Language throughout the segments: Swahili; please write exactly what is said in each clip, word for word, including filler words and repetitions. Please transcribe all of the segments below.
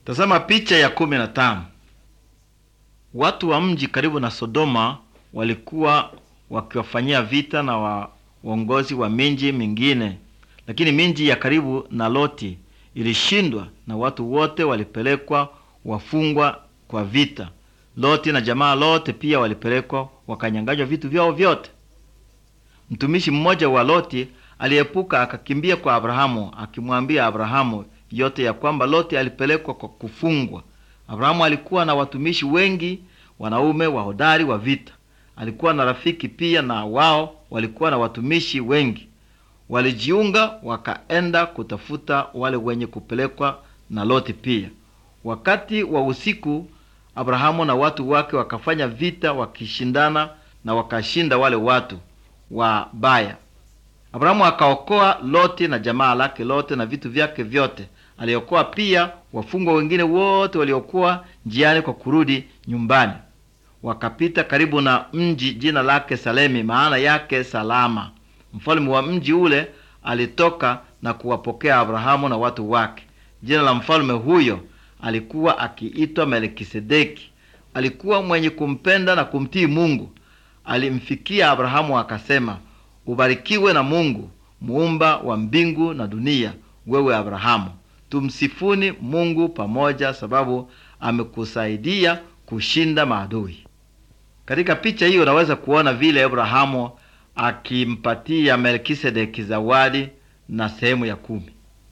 Tazama picha ya kumi na tano. Watu wa mji karibu na Sodoma walikuwa wakiwafanyia vita na wa uongozi wa miji mingine, lakini miji ya karibu na Loti ilishindwa na watu wote walipelekwa wafungwa kwa vita. Loti na jamaa lote pia walipelekwa wakanyang'anywa vitu vyao vyote. Mtumishi mmoja wa Loti aliepuka akakimbia kwa Abrahamu akimwambia Abrahamu yote ya kwamba Loti alipelekwa kwa kufungwa. Abrahamu alikuwa na watumishi wengi, wanaume wahodari wa vita. Alikuwa na rafiki pia, na wao walikuwa na watumishi wengi. Walijiunga wakaenda kutafuta wale wenye kupelekwa na Loti pia. Wakati wa usiku Abrahamu na watu wake wakafanya vita wakishindana na wakashinda wale watu wabaya. Abrahamu akaokoa Loti na jamaa lake lote na vitu vyake vyote. Aliokoa pia wafungwa wengine wote waliokuwa njiani kwa kurudi nyumbani. Wakapita karibu na mji jina lake Salemi, maana yake salama. Mfalme wa mji ule alitoka na kuwapokea Abrahamu na watu wake. Jina la mfalme huyo alikuwa akiitwa Melkisedeki. Alikuwa mwenye kumpenda na kumtii Mungu. Alimfikia Abrahamu akasema, "Ubarikiwe na Mungu, muumba wa mbingu na dunia, wewe Abrahamu. Tumsifuni Mungu pamoja, sababu amekusaidia kushinda maadui." Katika picha hiyo unaweza kuona vile Abrahamu akimpatia Melkisedeki zawadi na sehemu ya kumi.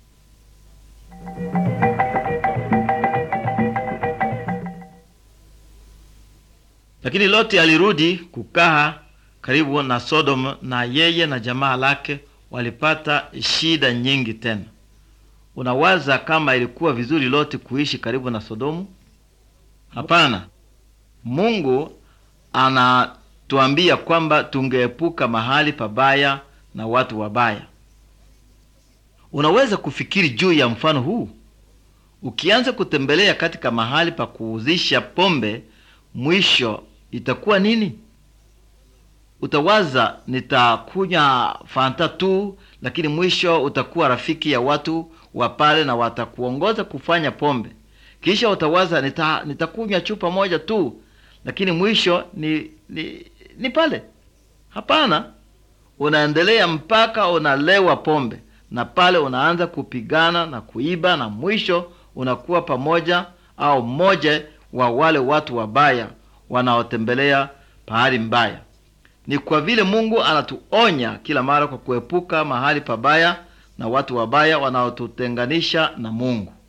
Lakini Loti alirudi kukaa karibu na Sodom, na yeye na jamaa lake walipata shida nyingi tena. Unawaza kama ilikuwa vizuri Loti kuishi karibu na Sodomu? Hapana. Mungu anatuambia kwamba tungeepuka mahali pabaya na watu wabaya. Unaweza kufikiri juu ya mfano huu? Ukianza kutembelea katika mahali pa kuuzisha pombe, mwisho itakuwa nini? Utawaza nitakunya fanta tu, lakini mwisho utakuwa rafiki ya watu wa pale na watakuongoza kufanya pombe. Kisha utawaza nita, nitakunya chupa moja tu, lakini mwisho ni ni, ni pale. Hapana, unaendelea mpaka unalewa pombe, na pale unaanza kupigana na kuiba, na mwisho unakuwa pamoja au mmoja wa wale watu wabaya wanaotembelea pahali mbaya. Ni kwa vile Mungu anatuonya kila mara kwa kuepuka mahali pabaya na watu wabaya wanaotutenganisha na Mungu.